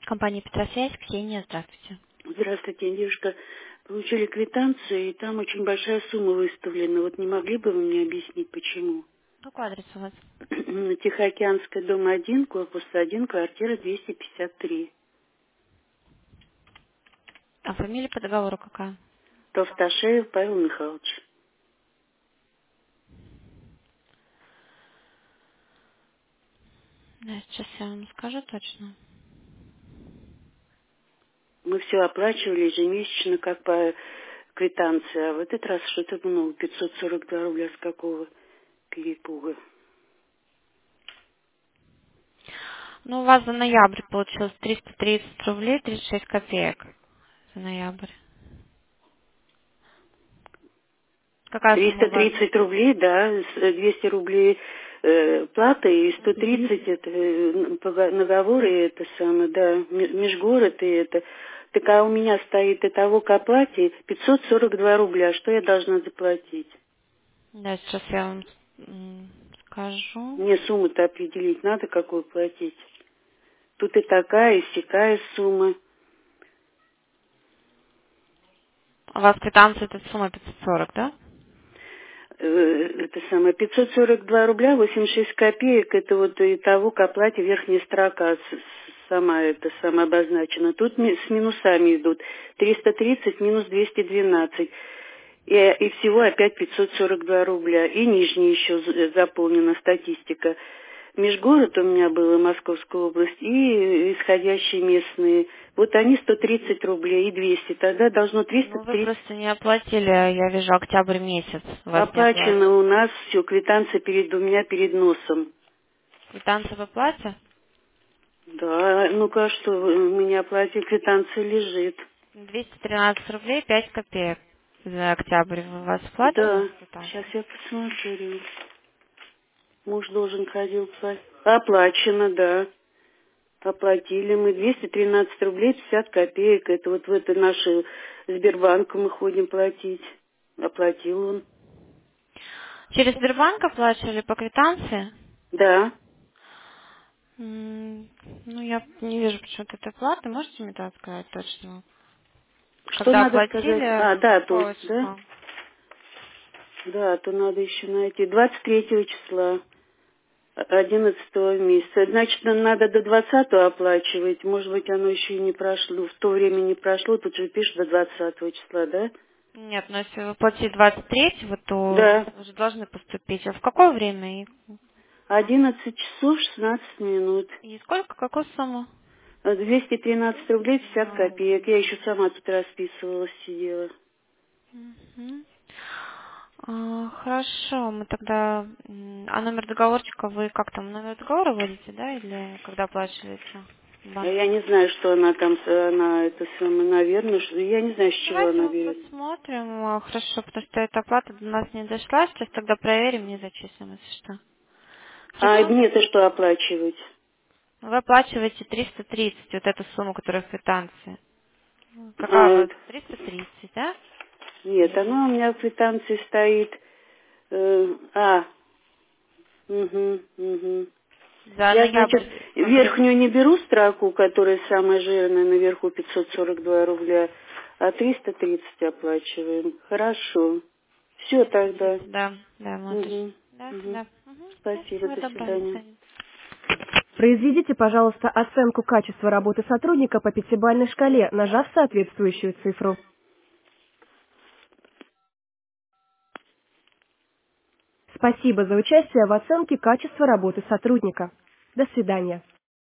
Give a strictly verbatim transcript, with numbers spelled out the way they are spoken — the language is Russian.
Компания Петросвязь, Ксения, здравствуйте. Здравствуйте, девушка. Получили квитанцию, и там очень большая сумма выставлена. Вот не могли бы вы мне объяснить, почему? Какой адрес у вас? На Тихоокеанской, дом один, корпус один, квартира двести пятьдесят три. А фамилия по договору какая? Товсташеев Павел Михайлович. Да, сейчас я вам скажу точно. Мы все оплачивали ежемесячно, как по квитанции, а в этот раз что-то много, пятьсот сорок два рубля с какого перепуга. Ну, у вас за ноябрь получилось триста тридцать рублей тридцать шесть копеек. За ноябрь. Какая сумма триста у вас? тридцать рублей, да, с- двести рублей э, плата и сто тридцать это э, пога- наговоры, это самое, да, м- межгород и это. Так а у меня стоит итого к оплате пятьсот сорок два рубля. Что я должна заплатить? Да, сейчас я вам м, скажу. Мне сумму-то определить надо, какую платить. Тут и такая, и сякая сумма. У вас квитанция, это сумма пятьсот сорок, да? Э, Это самое, пятьсот сорок два рубля восемьдесят шесть копеек, это вот и того к оплате верхняя строка с- с- сама это сама обозначена. Тут ми- с минусами идут. триста тридцать минус двести двенадцать. И, и всего опять пятьсот сорок два рубля. И нижняя еще з- заполнена статистика. Межгород у меня было, Московская область, и исходящие местные. Вот они сто тридцать рублей и двести. Тогда должно триста Ну, вы тридцать. просто не оплатили, я вижу, октябрь месяц у вас не оплачен. Оплачено у нас все, квитанция перед, у меня перед носом. Квитанция в оплате? Да, ну-ка, а что, вы- мы не оплатили, квитанция лежит. двести тринадцать рублей пять копеек за октябрь. У вас оплачена Да, сейчас квитанция? я посмотрю. Муж должен ходил платить. Оплачено, да. Оплатили мы двести тринадцать рублей пятьдесят копеек. Это вот в это наше Сбербанк мы ходим платить. Оплатил он. Через Сбербанк оплачивали по квитанции? Да. М, Ну, я не вижу почему-то этой оплаты. Можете мне так сказать точно? Что Когда надо сказать? оплатили, А, дату, какого да? числа? Да, то надо еще найти. двадцать третьего числа. Одиннадцатого месяца. Значит, нам надо до двадцатого оплачивать. Может быть, оно еще и не прошло. В то время не прошло. Тут же пишут до двадцатого числа, да? Нет, но если вы платите двадцать третьего, то Да. уже должны поступить. А в какое время? И, Одиннадцать часов шестнадцать минут. и сколько? Какую сумму? Двести тринадцать рублей пятьдесят Ну, копеек. Я еще сама тут расписывалась, сидела. мгм. А, хорошо, мы тогда... м, А номер договорчика вы как там, номер договора вводите, да, или когда оплачиваете в А банке? я не знаю, что она там, с- она это самое, наверное, что я не знаю, с чего Давайте она мы берет. посмотрим. А, Хорошо, потому что эта оплата до нас не дошла. Сейчас тогда проверим и зачислим, если что. А Хорошо? мне-то что оплачивать? Вы оплачиваете триста тридцать, вот эту сумму, которая в квитанции. Какая у А, вас? триста тридцать, да? нет, она у меня в квитанции стоит. э, а, угу, угу. За Я, значит, ноябрь смотрю. верхнюю не беру строку, которая самая жирная, наверху пятьсот сорок два рубля, а триста тридцать оплачиваем. Хорошо. Все триста тогда. тридцать, да. Да, мы Угу, уточним. Да, угу. да. Угу. Да, Спасибо, всего до доброго, до свидания. свидания. Произведите, пожалуйста, оценку качества работы сотрудника по пятибалльной шкале, нажав соответствующую цифру. Спасибо за участие в оценке качества работы сотрудника. До свидания.